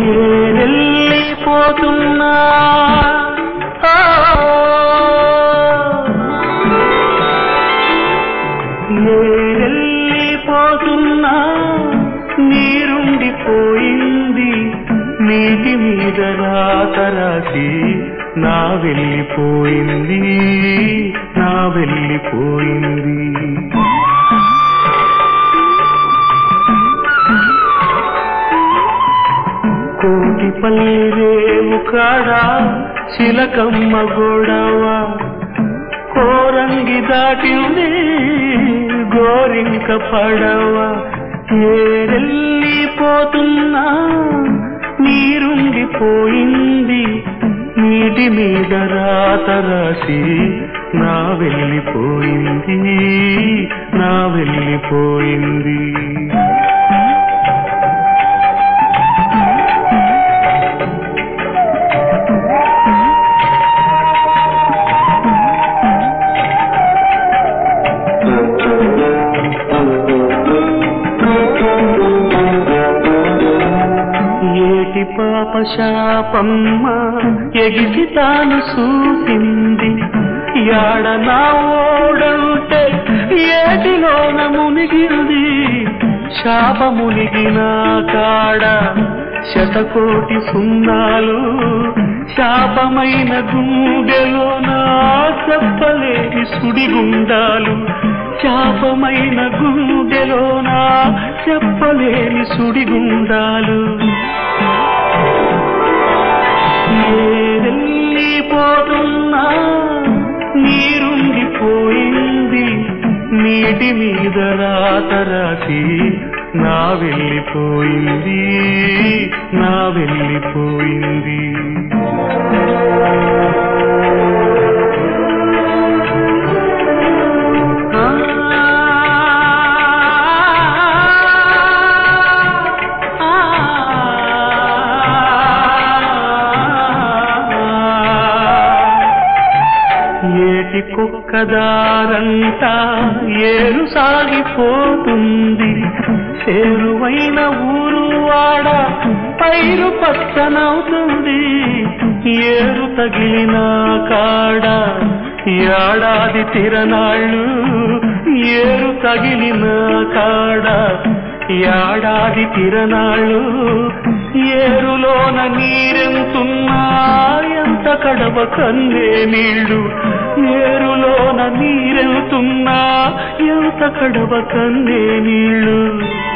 ఏరెళ్ళిపోతున్నా ఏరెళ్ళిపోతున్నా నీరుండిపోయింది నీటి మీద రాత రాసి నా వెళ్ళిపోయింది నా వెళ్ళిపోయింది కోటిపల్లి రేవు కాడా చిలకమ్మ గొడవ కోరంగి దాటింది గోరింక పడవ ఏరెళ్ళిపోతున్నా నీరుండిపోయింది నీటి మీద రాత రాసి నా వెళ్ళిపోయింది నా వెళ్ళిపోయింది ఏటి పాప శాపమ్మ ఎగిసి తాను చూసింది యాడ నా ఓడంటే ఏటిలోన మునిగింది శాప మునిగిన కాడ శతకోటి సున్నాలు శాపమైన గుండెలోన చెప్పలేని సుడిగుండాలు శాపమైన గుండెలోన చెప్పలేని సుడిగుండాలు ఏరెళ్ళిపోతున్నా నీరుండిపోయింది నీటి మీద రాత రాసి నా వెళ్ళిపోయింది నా వెళ్ళిపోయింది ఏటి కుక్కదారంతా ఏరు సాగిపోతుంది చేరువైన ఊరు వాడ పైరు పచ్చనవుతుంది ఏరు తగిలిన కాడ ఏడాది తిరనాళ్ళు ఏరు తగిలిన కాడ ఏడాది తిరనాళ్ళు ఏరులోన నీరెంతున్నా ఎంత కడవ కన్నే నీళ్ళు ఏరులోన నీరెంతున్నా ఎంత కడవ కన్నే నీళ్ళు